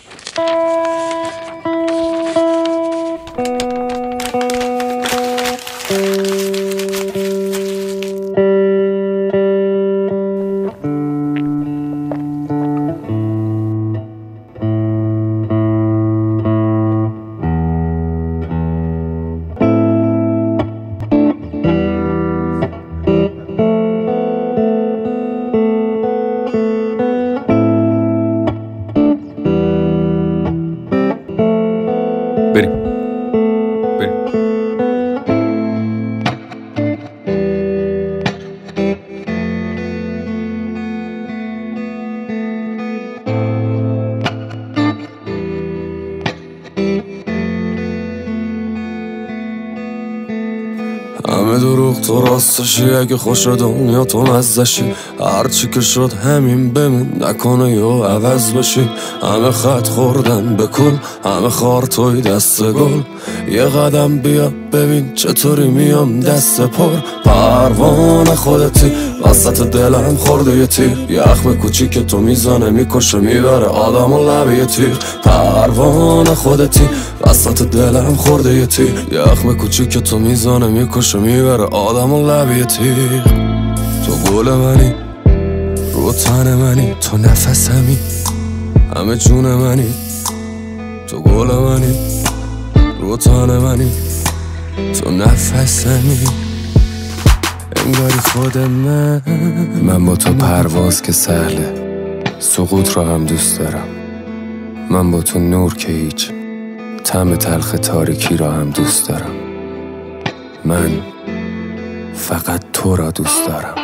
بریم. همه دروغ تو راستشی، اگه خوش دنیا تو مزدشی، هرچی که شد همین بمون، نکنه یا عوض بشی. همه خط خوردن به کل، همه خار توی دست گل. یه قدم بیا ببین چطوری میام دست پر. پروانه خودتی وسط دلم خورده یه تیر، یه اخم کوچیک که تو میزنه میکشه میبره آدم و لبه یه تیر. پروانه خودتی وسط دلم خورده یه تیر، یه اخم کوچیک که تو میزنه میکشه میبره آدم و لبه یه تیر. تو گل منی رو تن منی، تو نفسمی همه جون منی. تو گل منی رو تن منی، تو نفسمی انگاری خود من با تو پرواز که سهله، سقوط رو هم دوست دارم. من با تو نور که هیچ، طعم تلخ تاریکی را هم دوست دارم. من فقط تو را دوست دارم.